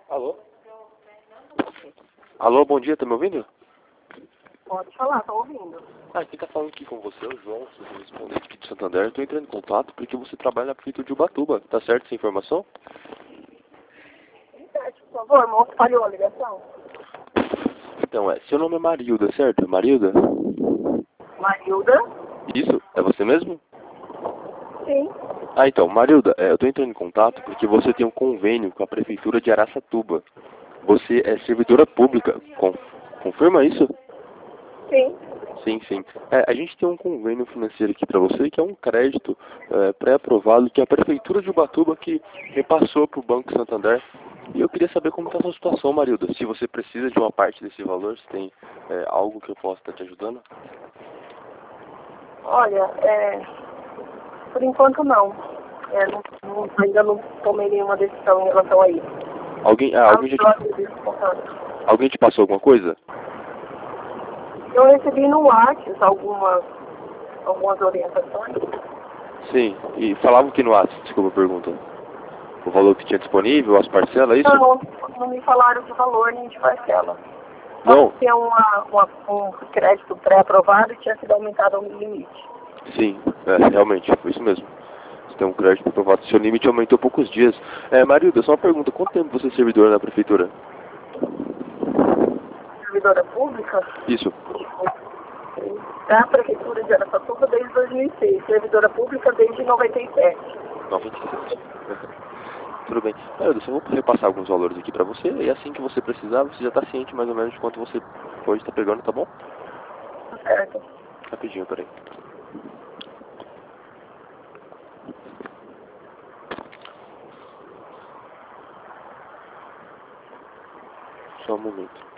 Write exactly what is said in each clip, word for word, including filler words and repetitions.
Alô? Alô, bom dia, tá me ouvindo? Pode falar, tô ouvindo. Ah, quem tá falando aqui com você é o João, sou correspondente aqui de Santander. Eu tô entrando em contato porque você trabalha na prefeitura de Ubatuba. Tá certo essa informação? Repete, por favor, não falhou a ligação. Então, é, seu nome é Marilda, certo? Marilda? Marilda? Isso, é você mesmo? Sim. Ah, então, Marilda, é, eu tô entrando em contato porque você tem um convênio com a prefeitura de Araçatuba. Você é servidora pública, con confirma isso? Sim. Sim, sim. É, a gente tem um convênio financeiro aqui para você, que é um crédito é, pré-aprovado, que é a Prefeitura de Ubatuba que repassou para o Banco Santander. E eu queria saber como está a sua situação, Marilda. Se você precisa de uma parte desse valor, se tem é, algo que eu possa estar te ajudando? Olha, é, por enquanto não. É, não, não. Ainda não tomei nenhuma decisão em relação a isso. Alguém, ah, alguém, já te, alguém te passou alguma coisa? Eu recebi no WhatsApp algumas, algumas orientações. Sim, e falavam que no WhatsApp, desculpa a pergunta. O valor que tinha disponível, as parcelas, é isso? Não, não me falaram de valor nem de parcela. Só Não. que tinha uma, uma, um crédito pré-aprovado e tinha sido aumentado o limite. Sim, é, realmente, foi isso mesmo. Você tem um crédito aprovado, seu limite aumentou poucos dias. É, Marilda, só uma pergunta, quanto tempo você é servidora na prefeitura? Servidora pública? Isso. Da Prefeitura de Araçatuba desde dois mil e seis, servidora pública desde noventa e sete. noventa e sete. Tudo bem. Marilda, só vou repassar alguns valores aqui pra você, e assim que você precisar, você já tá ciente mais ou menos de quanto você pode estar pegando, tá bom? Certo. Rapidinho, peraí. Só um momento.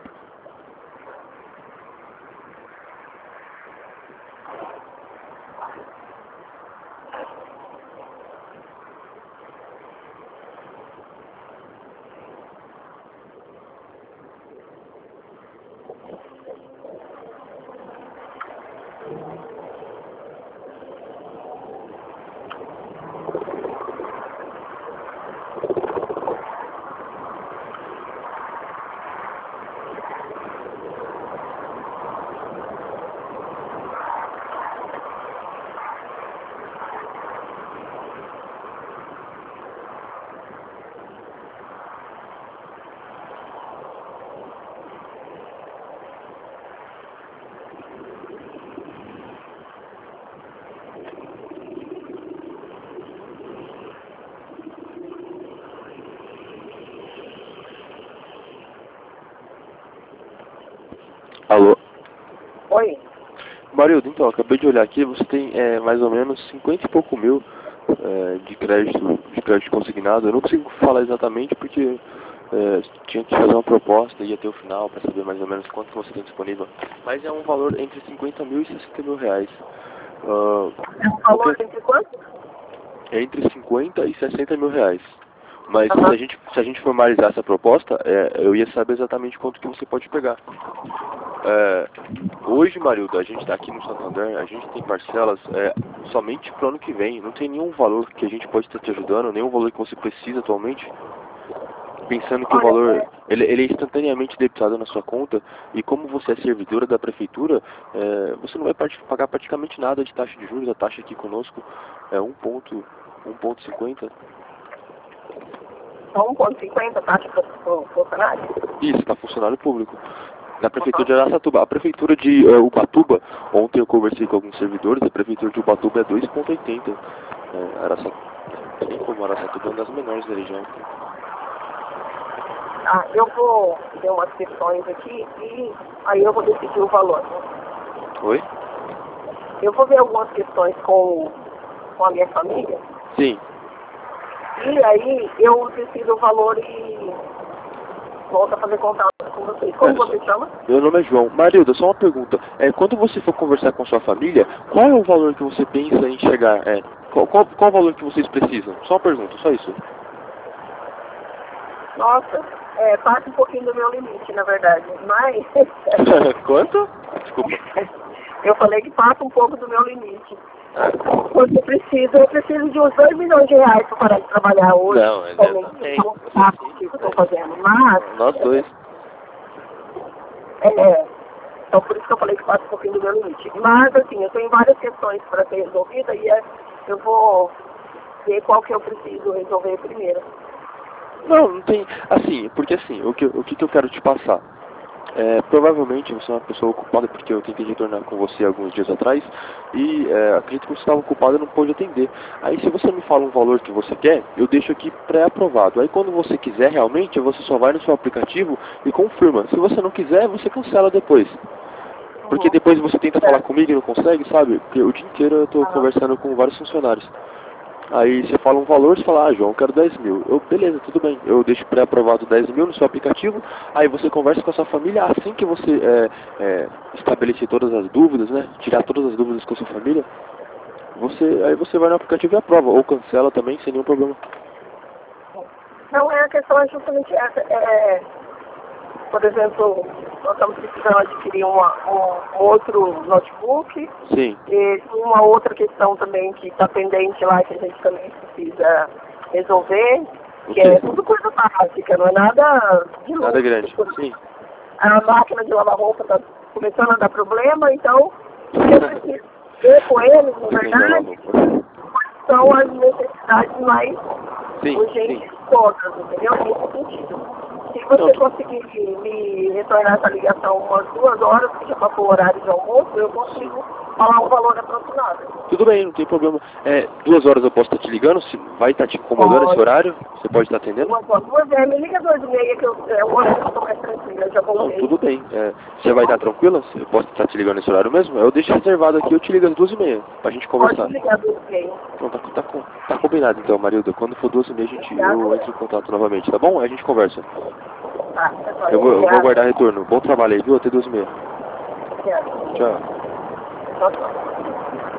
Alô? Oi. Marilda, então, acabei de olhar aqui, você tem é, mais ou menos cinquenta e pouco mil é, de crédito de crédito consignado. Eu não consigo falar exatamente porque é, tinha que fazer uma proposta e ia até o final para saber mais ou menos quanto você tem disponível. Mas é um valor entre cinquenta mil e sessenta mil reais. Uh, É um valor qualquer... entre quanto? É entre cinquenta e sessenta mil reais. Mas Uhum. se a gente, se a gente formalizar essa proposta, é, eu ia saber exatamente quanto que você pode pegar. É, hoje, Marilda, a gente está aqui no Santander, a gente tem parcelas é, somente para o ano que vem. Não tem nenhum valor que a gente pode estar te ajudando, nenhum valor que você precisa atualmente. Pensando que o Olha, valor, é, ele, ele é instantaneamente debitado na sua conta, e como você é servidora da prefeitura, é, você não vai pagar praticamente nada de taxa de juros. A taxa aqui conosco é um ponto cinquenta. só um vírgula cinquenta taxa para o funcionário? Isso, está funcionário público. Na prefeitura de Araçatuba. A prefeitura de uh, Ubatuba, ontem eu conversei com alguns servidores, a prefeitura de Ubatuba é dois vírgula oitenta. É, Araçatuba, bem como Araçatuba é uma das menores da região. Ah, eu vou ter umas questões aqui e aí eu vou decidir o valor. Oi? Eu vou ver algumas questões com, com a minha família. Sim. E aí eu decido o valor e volto a fazer contato com vocês. Como É, você chama? meu nome é João. Marilda, só uma pergunta. É, quando você for conversar com sua família, qual é o valor que você pensa em chegar? É, qual, qual, qual o valor que vocês precisam? Só uma pergunta, só isso. Nossa, é, passa um pouquinho do meu limite, na verdade. Mas... Quanto? Desculpa. Eu falei que passa um pouco do meu limite. Porque eu preciso, eu preciso de uns dois milhões de reais para parar de trabalhar hoje. Não, exatamente. Como tá, que eu estou fazendo. Mas. Nós dois. É, então por isso que eu falei que passa um pouquinho do meu limite. Mas assim, eu tenho várias questões para ser resolvida e é, eu vou ver qual que eu preciso resolver primeiro. Não, não tem. Assim, porque assim, o que, o que, que eu quero te passar? É, provavelmente você é uma pessoa ocupada, porque eu tentei retornar com você alguns dias atrás e é, acredito que você estava ocupado e não pôde atender. Aí se você me fala um valor que você quer, eu deixo aqui pré-aprovado. Aí quando você quiser realmente, você só vai no seu aplicativo e confirma. Se você não quiser, você cancela depois. Porque depois você tenta falar comigo e não consegue, sabe? Porque o dia inteiro eu estou conversando com vários funcionários. Aí você fala um valor, você fala, ah, João, eu quero dez mil. Eu, beleza, tudo bem. Eu deixo pré-aprovado dez mil no seu aplicativo. Aí você conversa com a sua família. Assim que você é, é, estabelecer todas as dúvidas, né? Tirar todas as dúvidas com a sua família, você, aí você vai no aplicativo e aprova. Ou cancela também, sem nenhum problema. Não, é a questão é justamente essa. É, por exemplo, nós estamos precisando adquirir uma, um, um outro notebook. Sim. E uma outra questão também que está pendente lá, que a gente também precisa resolver, que Okay. é tudo coisa básica, não é nada de Nada grande, sim. A máquina de lavar roupa está começando a dar problema, então eu preciso ver com eles, na verdade, quais são as necessidades mais sim, urgentes sim. todas, entendeu? Nesse sentido. Se você conseguir me retornar essa ligação umas duas horas, que já passou o horário de almoço, eu consigo falar um valor aproximado. Tudo bem, não tem problema. É, duas horas eu posso estar te ligando, se vai estar te incomodando pode. Esse horário? Você pode estar atendendo? Duas horas, duas é, me liga duas e meia, que eu, é o horário que eu estou mais tranquila, já voltei. Não, tudo bem. É, você vai estar tranquila? Eu posso estar te ligando nesse horário mesmo? Eu deixo reservado aqui, eu te ligo às duas e meia, pra gente conversar. Pode ligar duas e meia. Então, tá, tá, tá combinado então, Marilda. Quando for duas e meia, a gente, eu entro em contato novamente, tá bom? Aí a gente conversa. Tá, tá eu, vou, eu vou aguardar retorno. Bom trabalho aí, viu? Até duas e meia. Tchau. Tchau. Tchau, tchau.